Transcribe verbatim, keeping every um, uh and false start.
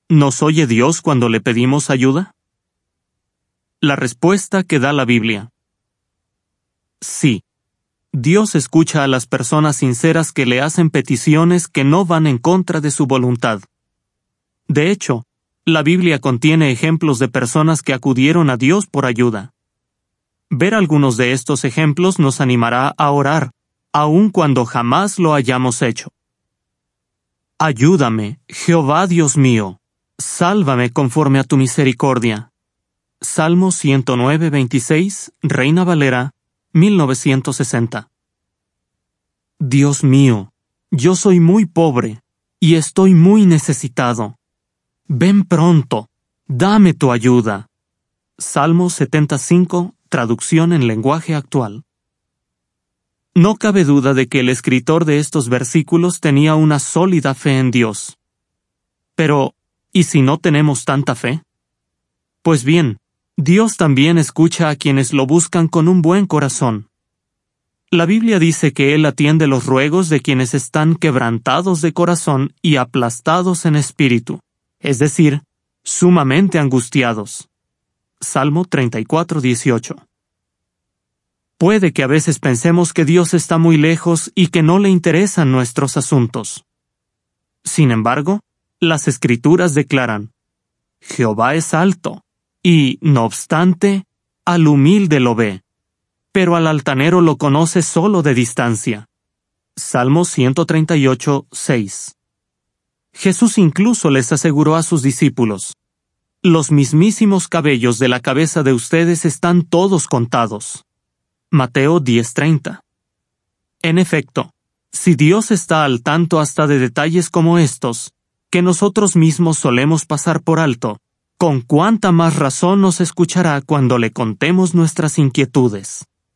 ¿Nos oye Dios cuando le pedimos ayuda? La respuesta que da la Biblia. Sí. Dios escucha a las personas sinceras que le hacen peticiones que no van en contra de su voluntad. De hecho, la Biblia contiene ejemplos de personas que acudieron a Dios por ayuda. Ver algunos de estos ejemplos nos animará a orar, aun cuando jamás lo hayamos hecho. Ayúdame, Jehová Dios mío, sálvame conforme a tu misericordia. Salmo ciento nueve, veintiséis, Reina Valera, mil novecientos sesenta. Dios mío, yo soy muy pobre y estoy muy necesitado. Ven pronto, dame tu ayuda. Salmo setenta y cinco, traducción en lenguaje actual. No cabe duda de que el escritor de estos versículos tenía una sólida fe en Dios. Pero, ¿y si no tenemos tanta fe? Pues bien, Dios también escucha a quienes lo buscan con un buen corazón. La Biblia dice que Él atiende los ruegos de quienes están quebrantados de corazón y aplastados en espíritu, es decir, sumamente angustiados. Salmo treinta y cuatro, dieciocho. Puede que a veces pensemos que Dios está muy lejos y que no le interesan nuestros asuntos. Sin embargo, las Escrituras declaran: Jehová es alto, y, no obstante, al humilde lo ve, pero al altanero lo conoce solo de distancia. Salmo ciento treinta y ocho, seis. Jesús incluso les aseguró a sus discípulos: los mismísimos cabellos de la cabeza de ustedes están todos contados. Mateo diez, treinta. En efecto, si Dios está al tanto hasta de detalles como estos, que nosotros mismos solemos pasar por alto, ¿con cuánta más razón nos escuchará cuando le contemos nuestras inquietudes?